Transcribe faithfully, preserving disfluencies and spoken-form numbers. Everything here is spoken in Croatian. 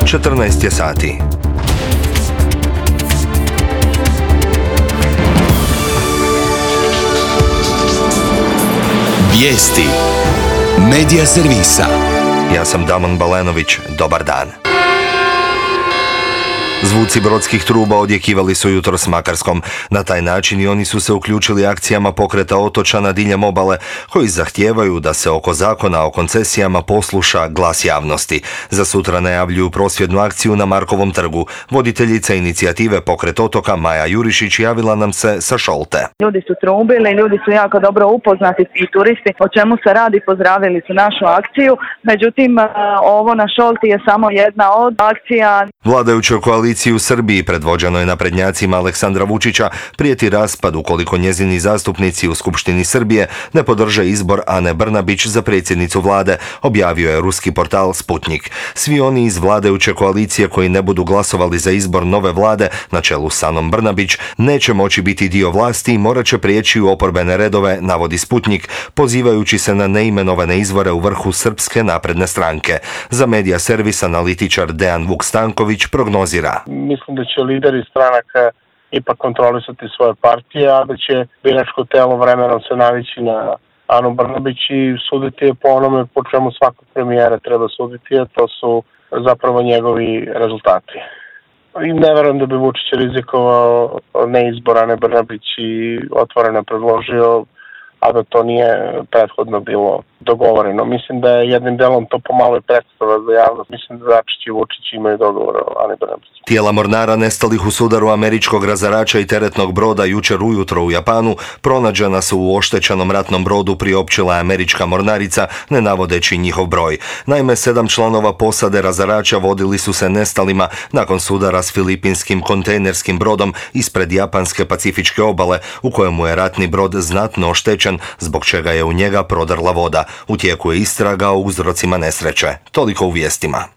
četrnaest je sati. Vijesti Medija servisa. Ja sam Damon Balenović, dobar dan. Zvuci brodskih truba odjekivali su jutros s Makarskom. Na taj način i oni su se uključili akcijama pokreta otočana diljem obale, koji zahtijevaju da se oko zakona o koncesijama posluša glas javnosti. Za sutra najavljuju prosvjednu akciju na Markovom trgu. Voditeljica inicijative Pokret otoka Maja Jurišić javila nam se sa Šolte. Ljudi su trumbili, ljudi su jako dobro upoznati i turisti o čemu se radi, pozdravili su našu akciju. Međutim, ovo na Šolti je samo jedna od akcija. Vladajućoj koaliciji u Srbiji, predvođenoj naprednjacima Aleksandra Vučića, prijeti raspad ukoliko njezini zastupnici u Skupštini Srbije ne podrže izbor Ane Brnabić za predsjednicu vlade, objavio je ruski portal Sputnik. Svi oni iz vladajuće koalicije koji ne budu glasovali za izbor nove vlade na čelu s Anom Brnabić neće moći biti dio vlasti i morat će prijeći u oporbene redove, navodi Sputnik, pozivajući se na neimenovane izvore u vrhu Srpske napredne stranke. Za medija servis analitičar Dejan Vuk-Stanković prognozira: Mislim da će lideri stranaka ipak kontrolisati svoje partije, a da će biračko telo vremenom se navići na Anu Brnabić i suditi je po onome po čemu svakog premijera treba suditi, a to su zapravo njegovi rezultati. I ne verujem da bi Vučić rizikovao neizbor Ane Brnabić i otvoreno predložio, a da to nije prethodno bilo dogovoreno. Mislim da je jednim delom to pomalo predstava za javnost. Mislim da Dačić i Vučić imaju dogovor o Ani Brnabić. Tijela mornara nestalih u sudaru američkog razarača i teretnog broda jučer ujutro u Japanu pronađena su u oštećenom ratnom brodu, priopćila je američka mornarica, ne navodeći njihov broj. Naime, sedam članova posade razarača vodili su se nestalima nakon sudara s filipinskim kontejnerskim brodom ispred japanske pacifičke obale, u kojemu je ratni brod znatno oštećen, zbog čega je u njega prodrla voda. U tijeku je istraga o uzrocima nesreće. Toliko u vijestima.